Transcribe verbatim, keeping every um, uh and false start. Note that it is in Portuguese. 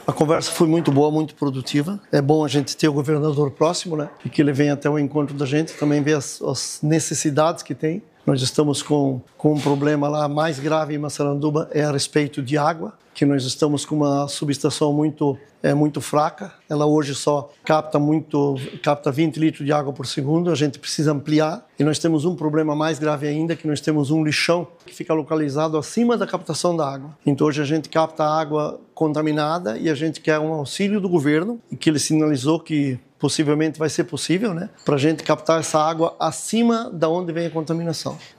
A conversa foi muito boa, muito produtiva. É bom a gente ter o governador próximo, né? E que ele venha até o encontro da gente, também ver as, as necessidades que tem. Nós estamos com, com um problema lá mais grave em Massaranduba, é a respeito de água, que nós estamos com uma subestação muito, é, muito fraca. Ela hoje só capta, muito, capta vinte litros de água por segundo, a gente precisa ampliar. E nós temos um problema mais grave ainda, que nós temos um lixão que fica localizado acima da captação da água. Então hoje a gente capta água contaminada e a gente quer um auxílio do governo, e que ele sinalizou que possivelmente vai ser possível, né, para a gente captar essa água acima da onde vem a contaminação.